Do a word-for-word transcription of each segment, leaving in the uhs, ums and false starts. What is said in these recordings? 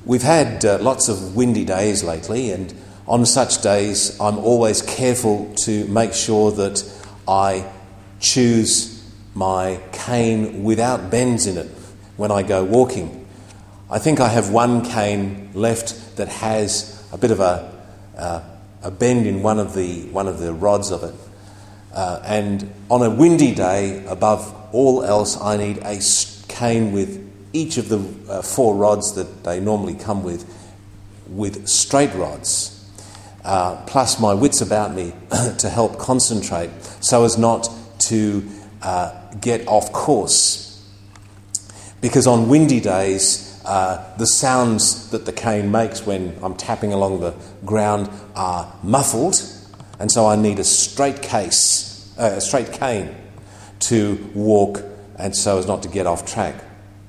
We've had uh, lots of windy days lately, and on such days I'm always careful to make sure that I choose my cane without bends in it when I go walking. I think I have one cane left that has a bit of a uh, a bend in one of the one of the rods of it, uh, and on a windy day, above all else, I need a cane with each of the uh, four rods that they normally come with, with straight rods, uh, plus my wits about me to help concentrate so as not to uh, get off course. Because on windy days, uh, the sounds that the cane makes when I'm tapping along the ground are muffled, and so I need a straight case, uh, a straight cane to walk, and so as not to get off track.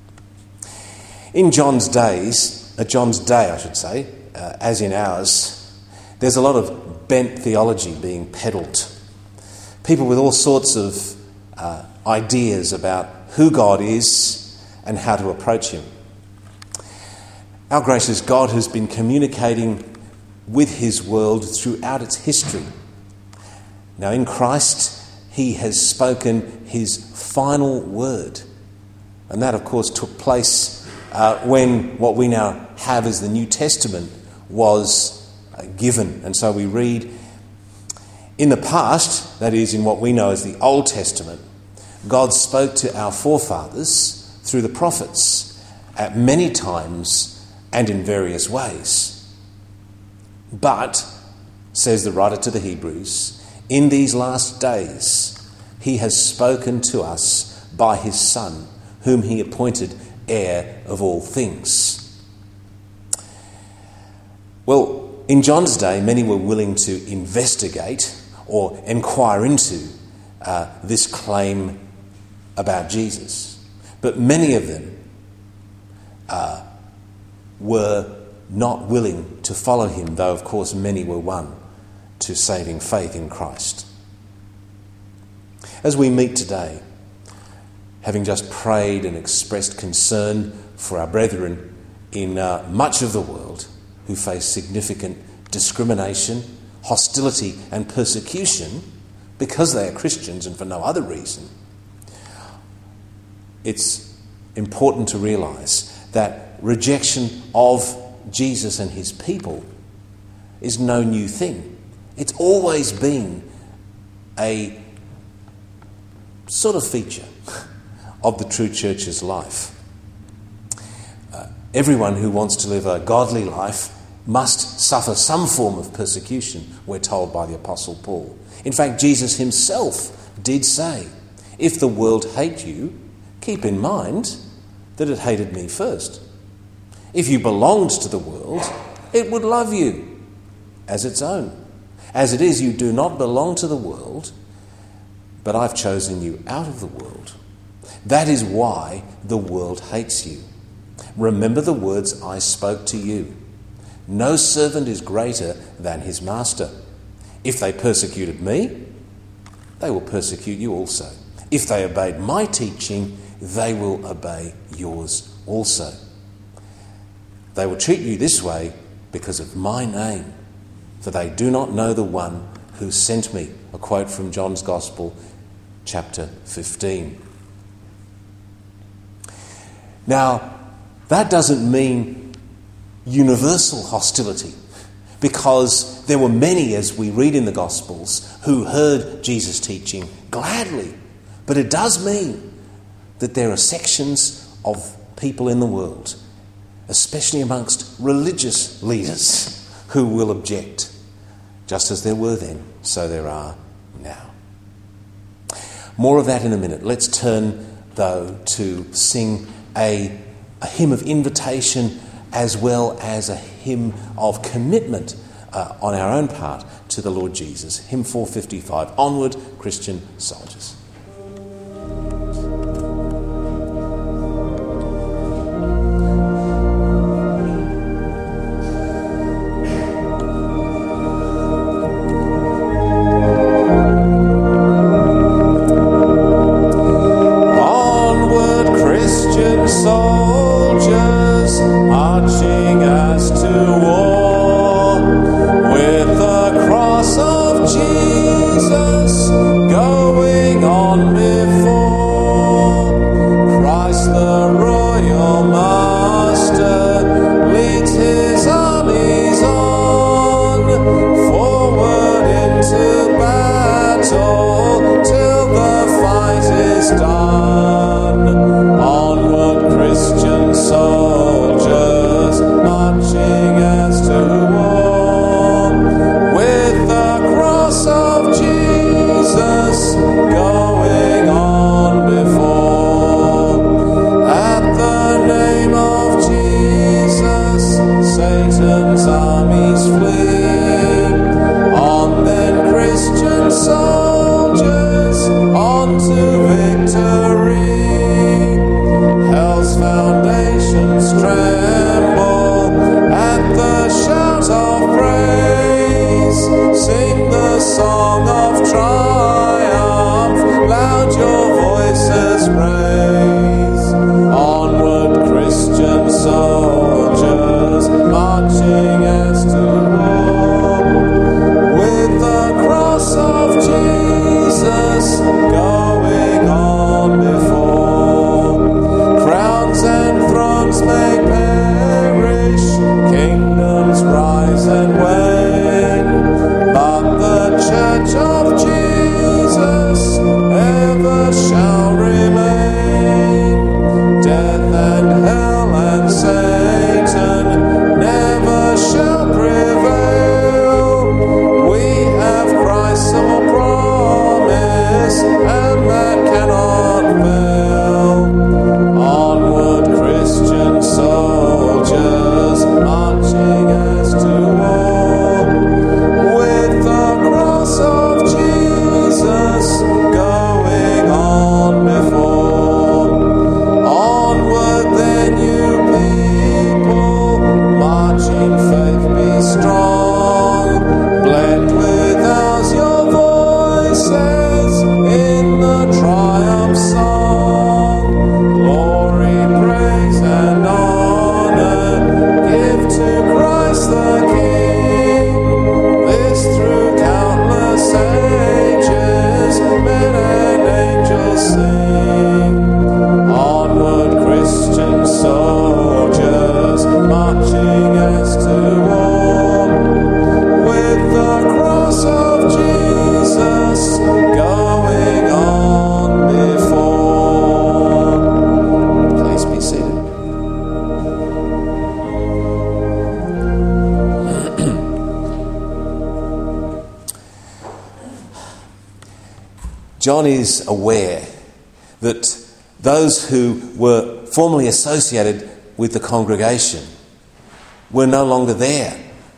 In John's days, uh, John's day, I should say, uh, as in ours, there's a lot of bent theology being peddled. People with all sorts of uh, ideas about who God is and how to approach him. Our gracious God has been communicating with his world throughout its history. Now in Christ, he has spoken his final word. And that, of course, took place uh, when what we now have as the New Testament was uh, given. And so we read, in the past, that is in what we know as the Old Testament, God spoke to our forefathers through the prophets at many times and in various ways. But, says the writer to the Hebrews, in these last days he has spoken to us by his Son, whom he appointed heir of all things. Well, in John's day, many were willing to investigate or inquire into uh, this claim about Jesus. But many of them uh, were not willing to follow him, though of course many were won to saving faith in Christ. As we meet today, having just prayed and expressed concern for our brethren in uh, much of the world who face significant discrimination, hostility and persecution because they are Christians and for no other reason, it's important to realise that rejection of Jesus and his people is no new thing. It's always been a sort of feature of the true church's life. Uh, everyone who wants to live a godly life must suffer some form of persecution, we're told by the Apostle Paul. In fact, Jesus himself did say, if the world hate you, keep in mind that it hated me first. If you belonged to the world, it would love you as its own. As it is, you do not belong to the world, but I've chosen you out of the world. That is why the world hates you. Remember the words I spoke to you. No servant is greater than his master. If they persecuted me, they will persecute you also. If they obeyed my teaching, they will obey yours also. They will treat you this way because of my name, for they do not know the one who sent me. A quote from John's Gospel, chapter fifteen. Now, that doesn't mean universal hostility, because there were many, as we read in the Gospels, who heard Jesus' teaching gladly. But it does mean that there are sections of people in the world, especially amongst religious leaders, who will object. Just as there were then, so there are now. More of that in a minute. Let's turn, though, to sing a, a hymn of invitation as well as a hymn of commitment uh, on our own part to the Lord Jesus. Hymn four fifty-five, Onward, Christian Soldiers. Soldiers marching Christian soldiers marching as to war, with the cross of Jesus going on before. Please be seated. John is aware that those who were formerly associated with the congregation were no longer there.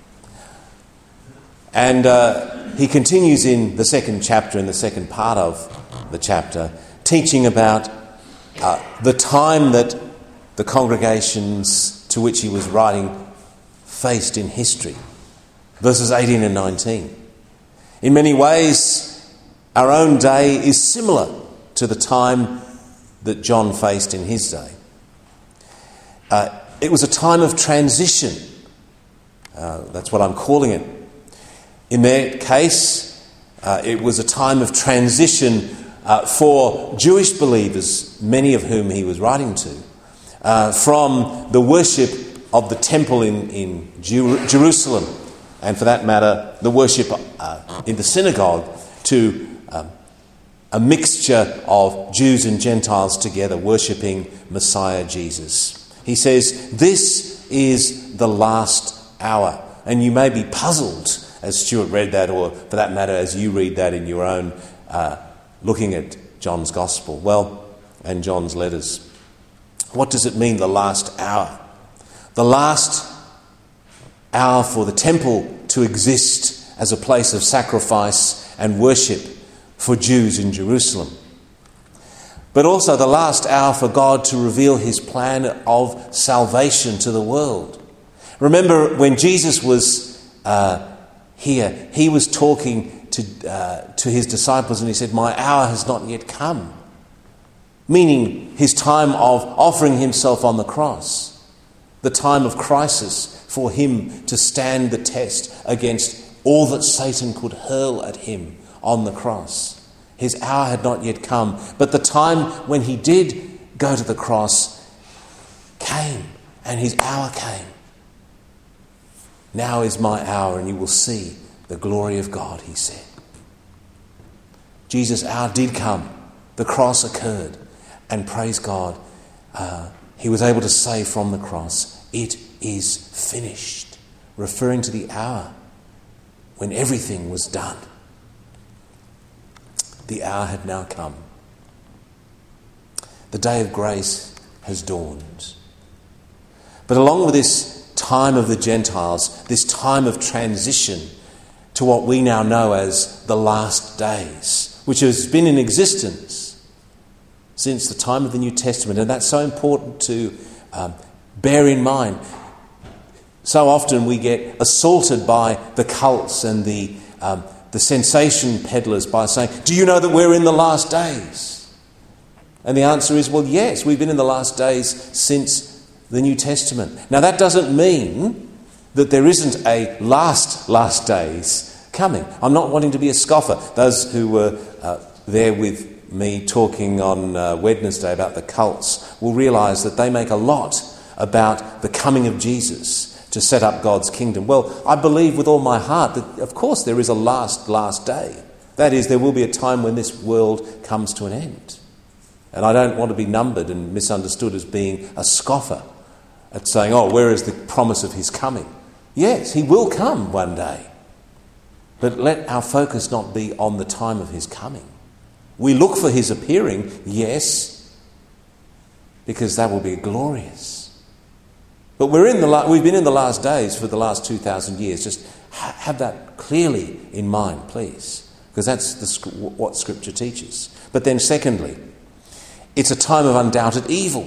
And uh, he continues in the second chapter, in the second part of the chapter, teaching about uh, the time that the congregations to which he was writing faced in history. Verses eighteen and nineteen. In many ways, our own day is similar to the time that John faced in his day. Uh, it was a time of transition. Uh, that's what I'm calling it. In their case, uh, it was a time of transition uh, for Jewish believers, many of whom he was writing to, uh, from the worship of the temple in, in Jer- Jerusalem, and for that matter, the worship uh, in the synagogue, to um, a mixture of Jews and Gentiles together worshipping Messiah Jesus. He says, this is the last hour. And you may be puzzled as Stuart read that, or for that matter, as you read that in your own, uh, looking at John's Gospel, well, and John's letters. What does it mean, the last hour? The last hour for the temple to exist as a place of sacrifice and worship for Jews in Jerusalem. But also the last hour for God to reveal his plan of salvation to the world. Remember when Jesus was uh, here, he was talking to, uh, to his disciples and he said, my hour has not yet come. Meaning his time of offering himself on the cross. The time of crisis for him to stand the test against all that Satan could hurl at him on the cross. His hour had not yet come, but the time when he did go to the cross came, and his hour came. Now is my hour, and you will see the glory of God, he said. Jesus' hour did come. The cross occurred, and praise God, uh, he was able to say from the cross, it is finished, referring to the hour when everything was done. The hour had now come. The day of grace has dawned. But along with this time of the Gentiles, this time of transition to what we now know as the last days, which has been in existence since the time of the New Testament, and that's so important to um, bear in mind. So often we get assaulted by the cults and the um, the sensation peddlers by saying, do you know that we're in the last days? And the answer is, well, yes, we've been in the last days since the New Testament. Now, that doesn't mean that there isn't a last, last days coming. I'm not wanting to be a scoffer. Those who were uh, there with me talking on uh, Wednesday about the cults will realise that they make a lot about the coming of Jesus to set up God's kingdom. Well, I believe with all my heart that, of course, there is a last, last day. That is, there will be a time when this world comes to an end. And I don't want to be numbered and misunderstood as being a scoffer at saying, oh, where is the promise of his coming? Yes, he will come one day. But let our focus not be on the time of his coming. We look for his appearing, yes, because that will be glorious. But we're in the la- we've been in the last days for the last two thousand years. Just ha- have that clearly in mind, please, because that's the, what Scripture teaches. But then secondly, it's a time of undoubted evil.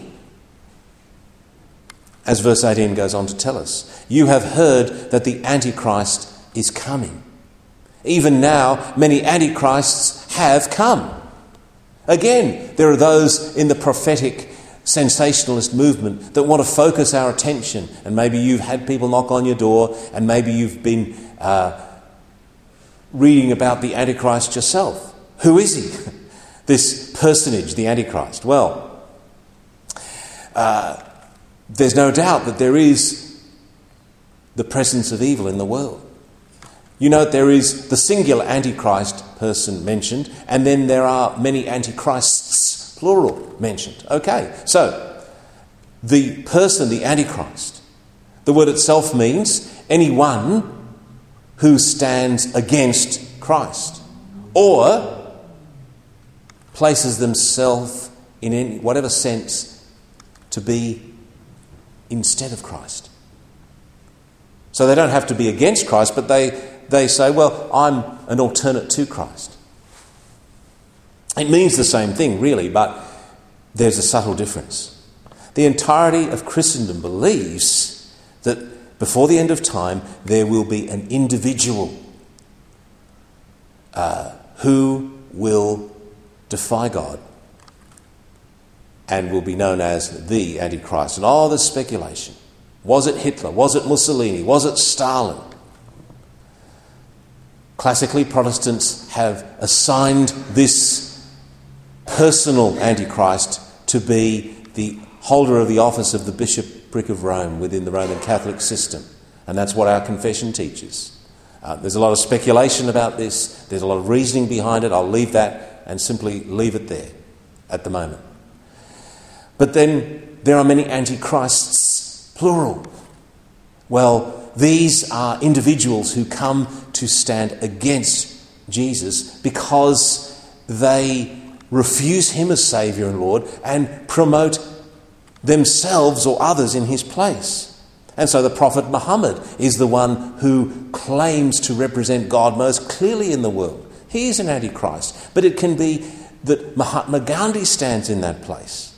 As verse eighteen goes on to tell us, you have heard that the Antichrist is coming. Even now, many Antichrists have come. Again, there are those in the prophetic sensationalist movement that want to focus our attention, and maybe you've had people knock on your door, and maybe you've been uh, reading about the Antichrist yourself. Who is he? This personage, the Antichrist. Well, uh, there's no doubt that there is the presence of evil in the world. You know, there is the singular Antichrist person mentioned, and then there are many Antichrists, plural, mentioned. Okay, so the person, the Antichrist, the word itself means anyone who stands against Christ or places themselves in any, whatever sense to be instead of Christ. So they don't have to be against Christ, but they, they say, well, I'm an alternate to Christ. It means the same thing, really, but there's a subtle difference. The entirety of Christendom believes that before the end of time, there will be an individual uh, who will defy God and will be known as the Antichrist. And all this speculation. Was it Hitler? Was it Mussolini? Was it Stalin? Classically, Protestants have assigned this personal Antichrist to be the holder of the office of the Bishopric of Rome within the Roman Catholic system. And that's what our confession teaches. Uh, there's a lot of speculation about this. There's a lot of reasoning behind it. I'll leave that and simply leave it there at the moment. But then there are many antichrists, plural. Well, these are individuals who come to stand against Jesus because they refuse him as Saviour and Lord and promote themselves or others in his place. And so the Prophet Muhammad is the one who claims to represent God most clearly in the world. He is an antichrist. But it can be that Mahatma Gandhi stands in that place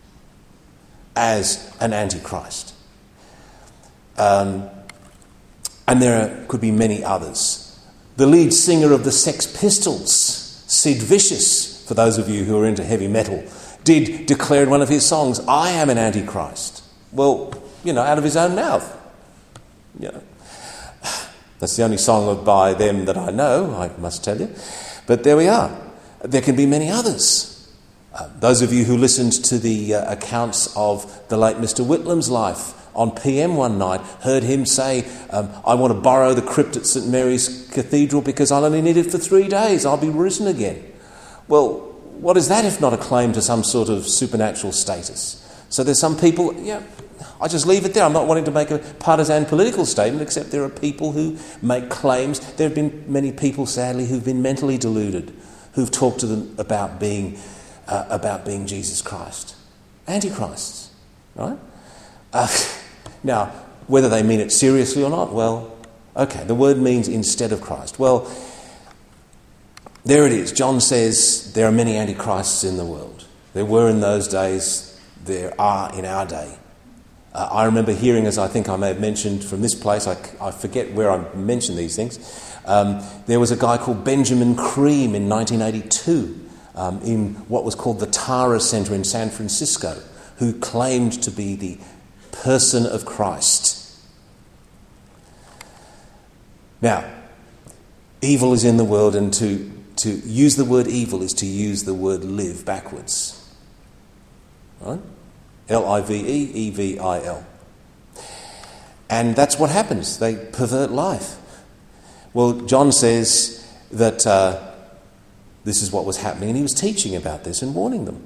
as an antichrist. Um, and there are, could be many others. The lead singer of the Sex Pistols, Sid Vicious, for those of you who are into heavy metal, did declare in one of his songs, I am an antichrist. Well, you know, out of his own mouth. You know, that's the only song by them that I know, I must tell you. But there we are. There can be many others. Uh, those of you who listened to the uh, accounts of the late Mister Whitlam's life on P M one night heard him say, um, I want to borrow the crypt at St Mary's Cathedral because I'll only need it for three days. I'll be risen again. Well, what is that if not a claim to some sort of supernatural status? So there's some people, yeah, I just leave it there. I'm not wanting to make a partisan political statement, except there are people who make claims. There have been many people, sadly, who've been mentally deluded, who've talked to them about being uh, about being Jesus Christ. Antichrists, right? Uh, now, whether they mean it seriously or not, well, okay, the word means instead of Christ. Well, there it is. John says there are many antichrists in the world. There were in those days, there are in our day. Uh, I remember hearing, as I think I may have mentioned from this place, I, I forget where I mentioned these things, um, there was a guy called Benjamin Creme in nineteen eighty-two um, in what was called the Tara Center in San Francisco, who claimed to be the person of Christ. Now, evil is in the world, and to, to use the word evil is to use the word live backwards. Right? L I V E, E V I L. And that's what happens. They pervert life. Well, John says that uh, this is what was happening, and he was teaching about this and warning them.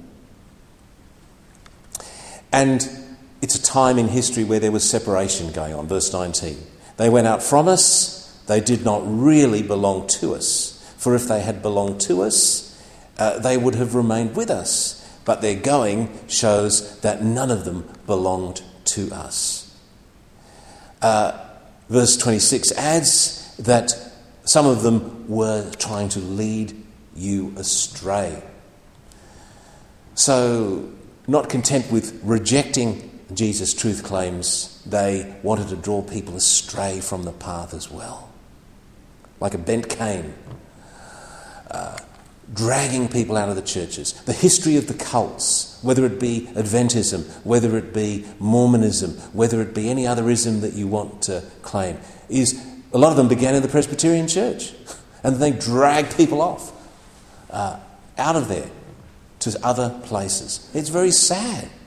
And it's a time in history where there was separation going on. Verse nineteen. They went out from us. They did not really belong to us. For if they had belonged to us, uh, they would have remained with us. But their going shows that none of them belonged to us. Uh, verse twenty-six adds that some of them were trying to lead you astray. So, not content with rejecting Jesus' truth claims, they wanted to draw people astray from the path as well. Like a bent cane. Uh, dragging people out of the churches. The history of the cults, whether it be Adventism, whether it be Mormonism, whether it be any other ism that you want to claim, is a lot of them began in the Presbyterian Church. And they dragged people off, uh, out of there, to other places. It's very sad.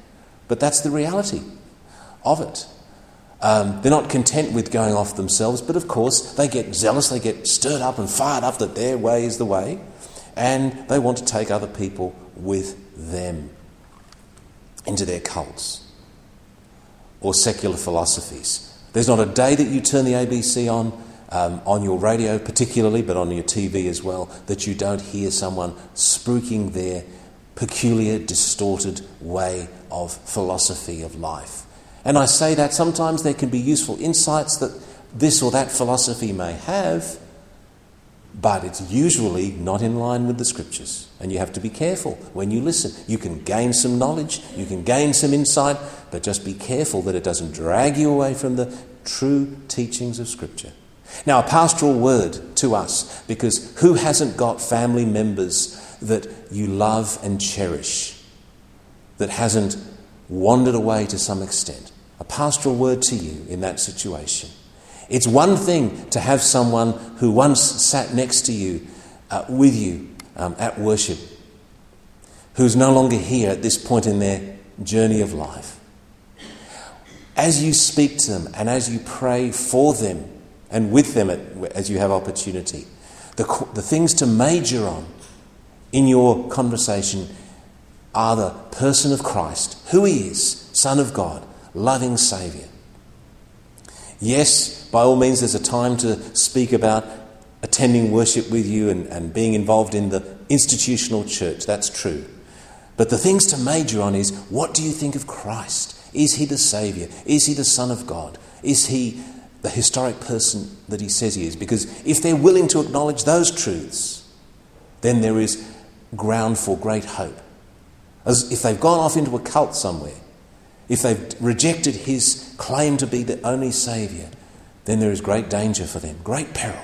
But that's the reality of it. Um, they're not content with going off themselves, but of course they get zealous, they get stirred up and fired up that their way is the way, and they want to take other people with them into their cults or secular philosophies. There's not a day that you turn the A B C on, um, on your radio particularly, but on your T V as well, that you don't hear someone spruiking their peculiar, distorted way of philosophy of life. And I say that sometimes there can be useful insights that this or that philosophy may have, but it's usually not in line with the Scriptures. And you have to be careful when you listen. You can gain some knowledge, you can gain some insight, but just be careful that it doesn't drag you away from the true teachings of Scripture. Now, a pastoral word to us, because who hasn't got family members that you love and cherish, that hasn't wandered away to some extent? A pastoral word to you in that situation. It's one thing to have someone who once sat next to you, uh, with you um, at worship, who's no longer here at this point in their journey of life. As you speak to them and as you pray for them and with them at, as you have opportunity, the, the things to major on in your conversation are the person of Christ, who he is, Son of God, loving Saviour. Yes, by all means, there's a time to speak about attending worship with you and, and being involved in the institutional church. That's true. But the things to major on is, what do you think of Christ? Is he the Saviour? Is he the Son of God? Is he the historic person that he says he is? Because if they're willing to acknowledge those truths, then there is ground for great hope. As if they've gone off into a cult somewhere, if they've rejected his claim to be the only Saviour, then there is great danger for them, great peril.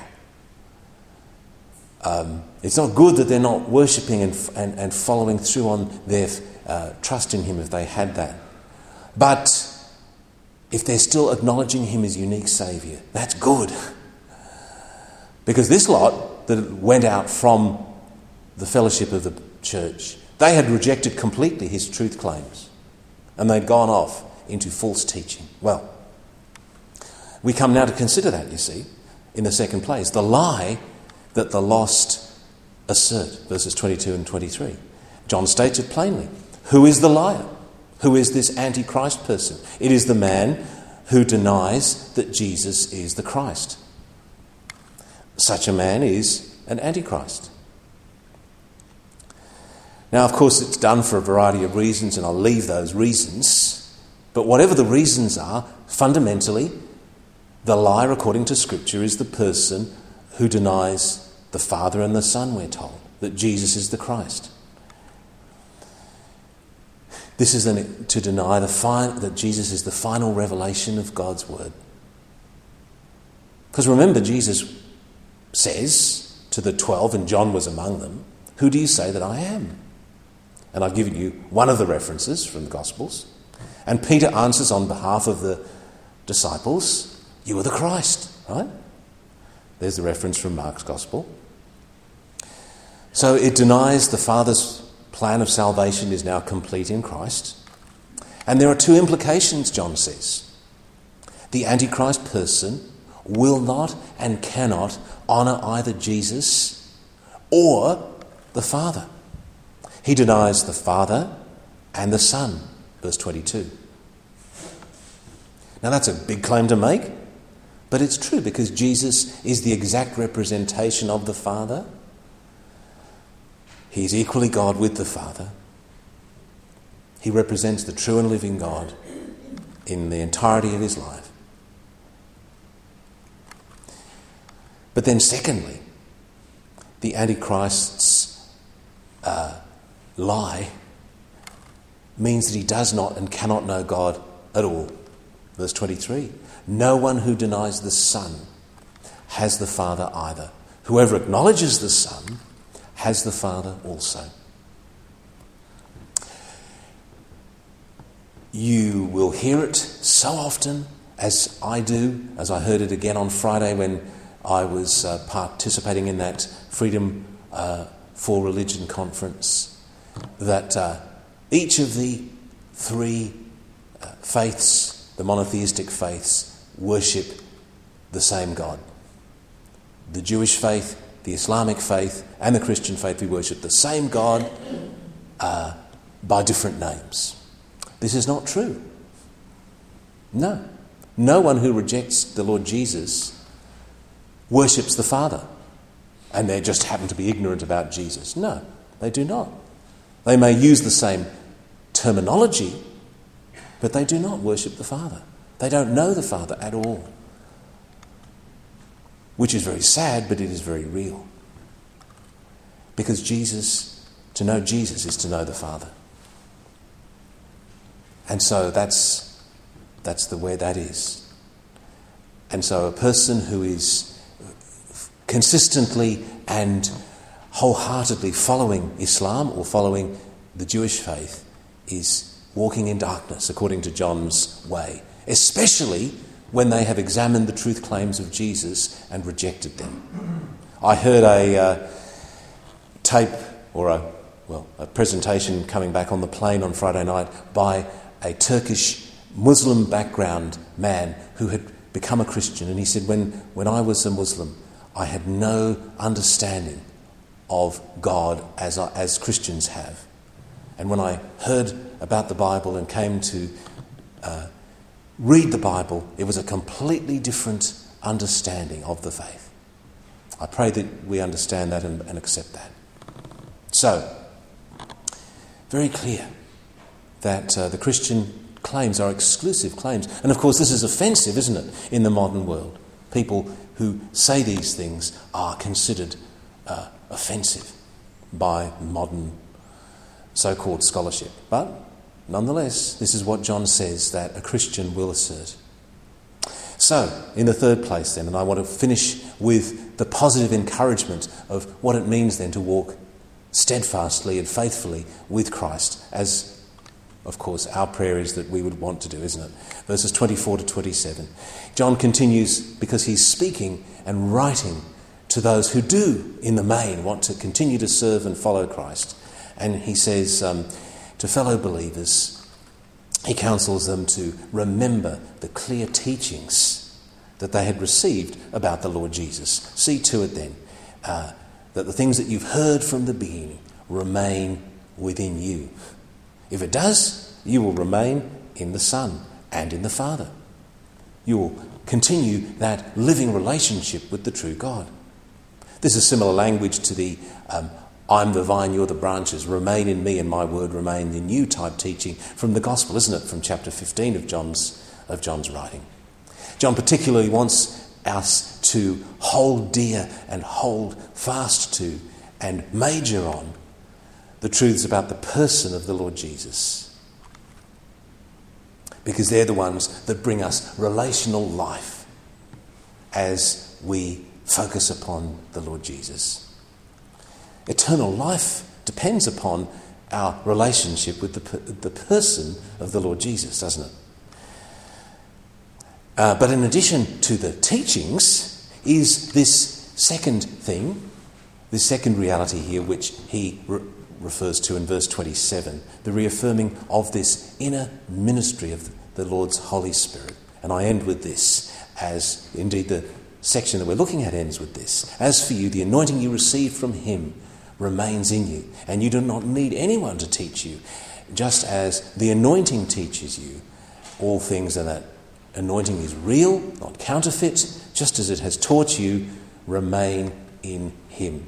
Um, it's not good that they're not worshipping and, and, and following through on their uh, trust in him if they had that. But if they're still acknowledging him as unique Saviour, that's good. Because this lot that went out from the fellowship of the church, they had rejected completely his truth claims. And they'd gone off into false teaching. Well, we come now to consider that, you see, in the second place. The lie that the lost assert, verses twenty-two and twenty-three. John states it plainly. Who is the liar? Who is this Antichrist person? It is the man who denies that Jesus is the Christ. Such a man is an Antichrist. Now, of course, it's done for a variety of reasons, and I'll leave those reasons. But whatever the reasons are, fundamentally, the liar, according to Scripture, is the person who denies the Father and the Son, we're told, that Jesus is the Christ. This is an, to deny the fi- that Jesus is the final revelation of God's Word. Because remember, Jesus says to the twelve, and John was among them, "Who do you say that I am?" And I've given you one of the references from the Gospels. And Peter answers on behalf of the disciples, "You are the Christ," right? There's the reference from Mark's Gospel. So it denies the Father's plan of salvation is now complete in Christ. And there are two implications, John says. The Antichrist person will not and cannot honour either Jesus or the Father. He denies the Father and the Son, verse twenty-two. Now that's a big claim to make, but it's true because Jesus is the exact representation of the Father. He is equally God with the Father. He represents the true and living God in the entirety of his life. But then secondly, the Antichrist's uh, lie means that he does not and cannot know God at all. Verse twenty-three, no one who denies the Son has the Father either. Whoever acknowledges the Son has the Father also. You will hear it so often, as I do, as I heard it again on Friday when I was uh, participating in that Freedom uh, for Religion conference, that uh, each of the three faiths, the monotheistic faiths, worship the same God. The Jewish faith, the Islamic faith, and the Christian faith, we worship the same God uh, by different names. This is not true. No. No one who rejects the Lord Jesus worships the Father, and they just happen to be ignorant about Jesus. No, they do not. They may use the same terminology, but they do not worship the Father. They don't know the Father at all. Which is very sad, but it is very real. Because Jesus, to know Jesus is to know the Father. And so that's that's the where that is. And so a person who is consistently and wholeheartedly following Islam or following the Jewish faith is walking in darkness according to John's way, especially when they have examined the truth claims of Jesus and rejected them. I heard a uh, tape or a well a presentation coming back on the plane on Friday night by a Turkish Muslim background man who had become a Christian, and he said, when, when I was a Muslim, I had no understanding of God as, I, as Christians have. And when I heard about the Bible and came to uh, read the Bible, it was a completely different understanding of the faith. I pray that we understand that and, and accept that. So, very clear that uh, the Christian claims are exclusive claims. And of course this is offensive, isn't it, in the modern world. People who say these things are considered uh, offensive by modern so-called scholarship. But nonetheless, this is what John says that a Christian will assert. So, in the third place then, and I want to finish with the positive encouragement of what it means then to walk steadfastly and faithfully with Christ, as of course, our prayer is that we would want to do, isn't it? Verses twenty-four to twenty-seven. John continues because he's speaking and writing to those who do, in the main, want to continue to serve and follow Christ. And he says um, to fellow believers, he counsels them to remember the clear teachings that they had received about the Lord Jesus. See to it then uh, that the things that you've heard from the beginning remain within you. If it does, you will remain in the Son and in the Father. You will continue that living relationship with the true God. This is similar language to the um, I'm the vine, you're the branches, remain in me and my word remain in you type teaching from the Gospel, isn't it? From chapter fifteen of John's, of John's writing. John particularly wants us to hold dear and hold fast to and major on the truths about the person of the Lord Jesus. Because they're the ones that bring us relational life as we focus upon the Lord Jesus. Eternal life depends upon our relationship with the, the person of the Lord Jesus, doesn't it? Uh, but in addition to the teachings is this second thing, this second reality here, which he re- refers to in verse twenty-seven, the reaffirming of this inner ministry of the Lord's Holy Spirit. And I end with this, as indeed the section that we're looking at ends with this. As for you, the anointing you received from him remains in you, and you do not need anyone to teach you, just as the anointing teaches you all things, and that anointing is real, not counterfeit, just as it has taught you, remain in him.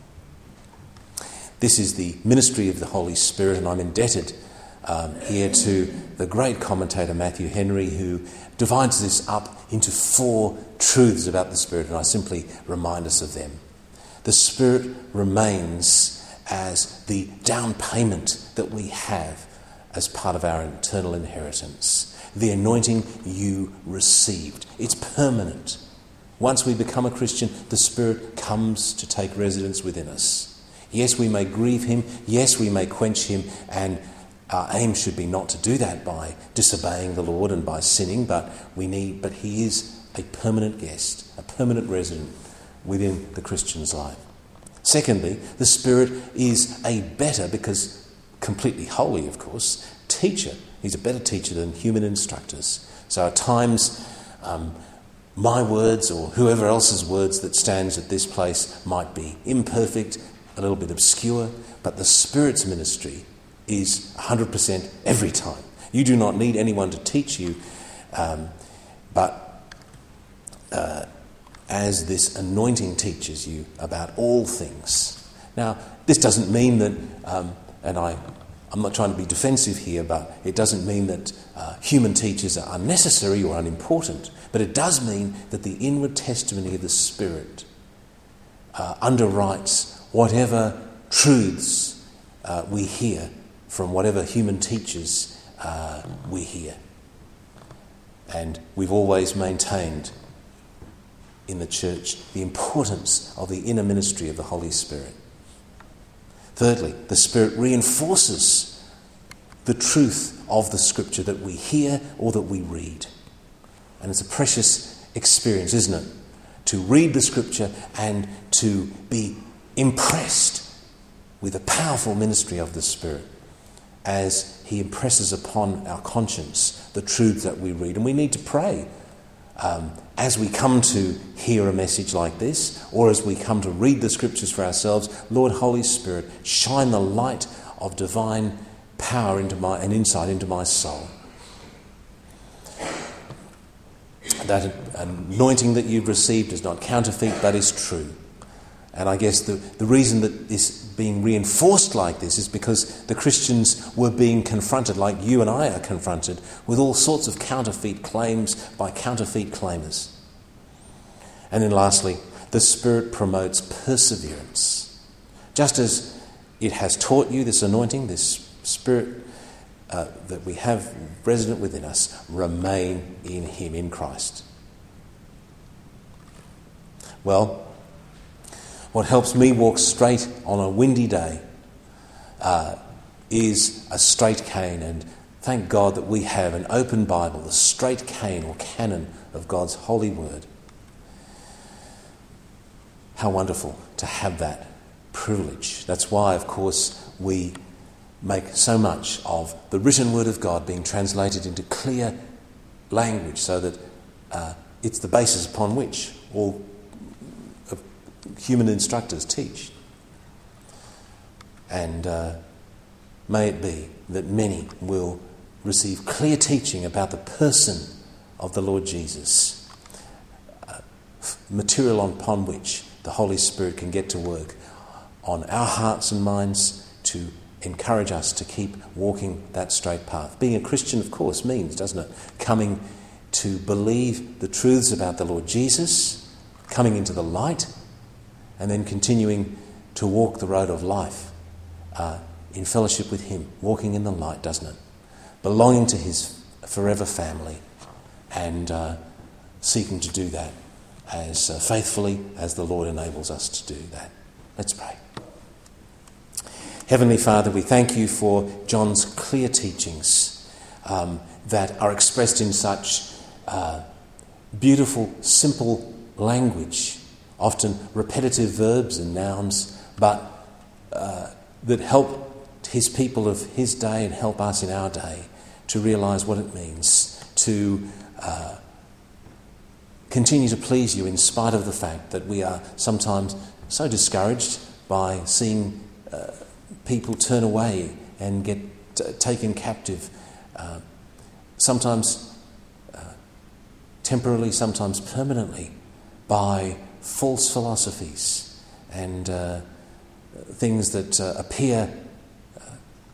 This is the ministry of the Holy Spirit, and I'm indebted um, here to the great commentator Matthew Henry, who divides this up into four truths about the Spirit, and I simply remind us of them. The Spirit remains as the down payment that we have as part of our eternal inheritance. The anointing you received. It's permanent. Once we become a Christian, the Spirit comes to take residence within us. Yes, we may grieve him. Yes, we may quench him. And our aim should be not to do that by disobeying the Lord and by sinning, but we need. But he is a permanent guest, a permanent resident within the Christian's life. Secondly, the Spirit is a better, because completely holy, of course, teacher He's a better teacher than human instructors. So at times, um, my words or whoever else's words that stands at this place might be imperfect, a little bit obscure, but the Spirit's ministry is one hundred percent every time. You do not need anyone to teach you, um, but uh, as this anointing teaches you about all things. Now, this doesn't mean that, um, and I, I'm not trying to be defensive here, but it doesn't mean that uh, human teachers are unnecessary or unimportant, but it does mean that the inward testimony of the Spirit uh, underwrites whatever truths uh, we hear from whatever human teachers uh, we hear. And we've always maintained in the church the importance of the inner ministry of the Holy Spirit. Thirdly, the Spirit reinforces the truth of the Scripture that we hear or that we read. And it's a precious experience, isn't it? To read the Scripture and to be impressed with the powerful ministry of the Spirit as He impresses upon our conscience the truths that we read. And we need to pray um, as we come to hear a message like this, or as we come to read the Scriptures for ourselves. Lord, Holy Spirit, shine the light of divine power into my and insight into my soul. That anointing that you've received is not counterfeit, but is true. And I guess the, the reason that this being reinforced like this is because the Christians were being confronted, like you and I are confronted, with all sorts of counterfeit claims by counterfeit claimers. And then lastly, the Spirit promotes perseverance. Just as it has taught you, this anointing, this Spirit uh, that we have resident within us, remain in Him, in Christ. Well, what helps me walk straight on a windy day uh, is a straight cane, and thank God that we have an open Bible, the straight cane or canon of God's holy word. How wonderful to have that privilege. That's why, of course, we make so much of the written word of God being translated into clear language so that uh, it's the basis upon which all human instructors teach. And uh, may it be that many will receive clear teaching about the person of the Lord Jesus, uh, material upon which the Holy Spirit can get to work on our hearts and minds to encourage us to keep walking that straight path. Being a Christian, of course, means, doesn't it, coming to believe the truths about the Lord Jesus, coming into the light, and then continuing to walk the road of life uh, in fellowship with Him, walking in the light, doesn't it? Belonging to His forever family and uh, seeking to do that as uh, faithfully as the Lord enables us to do that. Let's pray. Heavenly Father, we thank you for John's clear teachings um, that are expressed in such uh, beautiful, simple language, often repetitive verbs and nouns, but uh, that help his people of his day and help us in our day to realise what it means to uh, continue to please you in spite of the fact that we are sometimes so discouraged by seeing uh, people turn away and get t- taken captive, uh, sometimes uh, temporarily, sometimes permanently, by false philosophies and uh, things that uh, appear uh,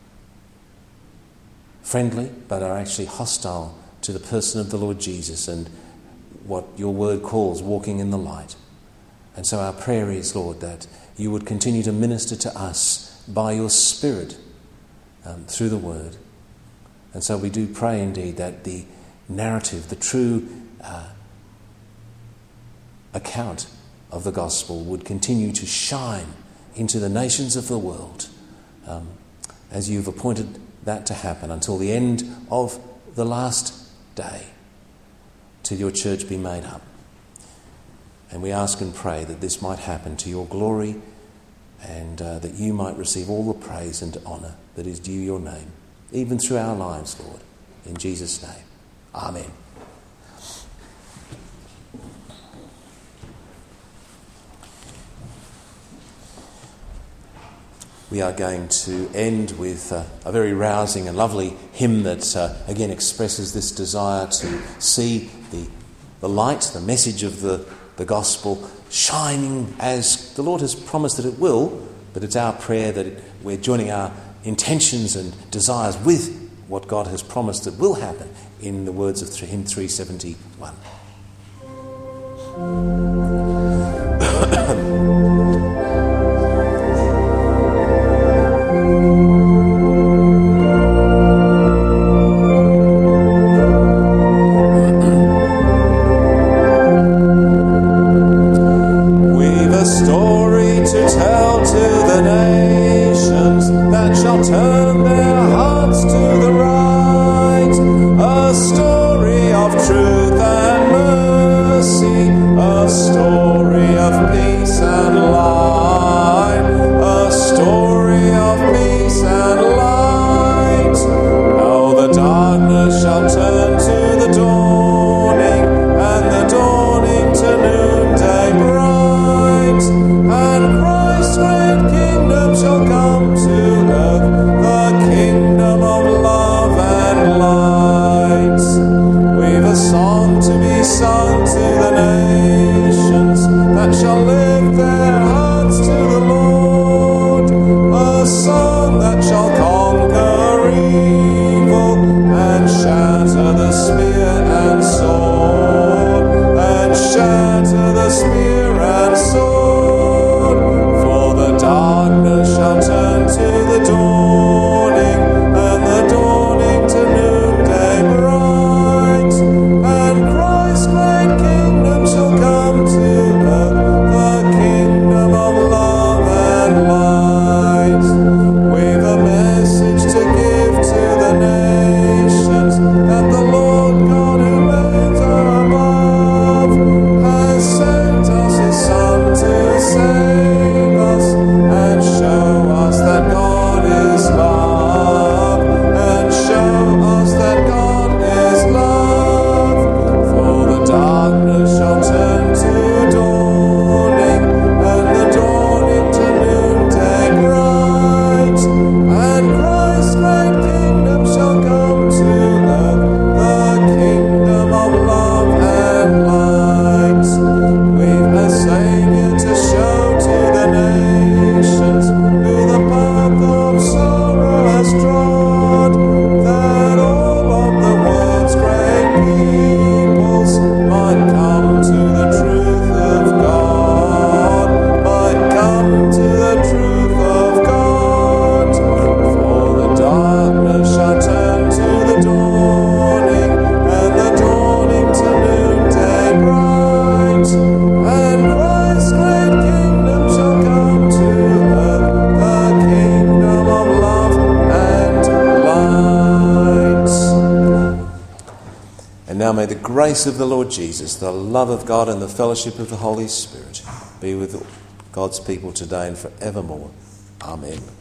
friendly but are actually hostile to the person of the Lord Jesus and what your word calls walking in the light. And so our prayer is, Lord, that you would continue to minister to us by your Spirit um, through the word. And so we do pray indeed that the narrative, the true uh, account of the gospel would continue to shine into the nations of the world um, as you've appointed that to happen until the end of the last day, till your church be made up. And we ask and pray that this might happen to your glory and uh, that you might receive all the praise and honour that is due your name, even through our lives, Lord. In Jesus' name. Amen. We are going to end with uh, a very rousing and lovely hymn that uh, again expresses this desire to see the, the light, the message of the, the gospel shining as the Lord has promised that it will, but it's our prayer that it, we're joining our intentions and desires with what God has promised that will happen in the words of hymn three seventy-one. May the grace of the Lord Jesus, the love of God and the fellowship of the Holy Spirit be with God's people today and forevermore. Amen.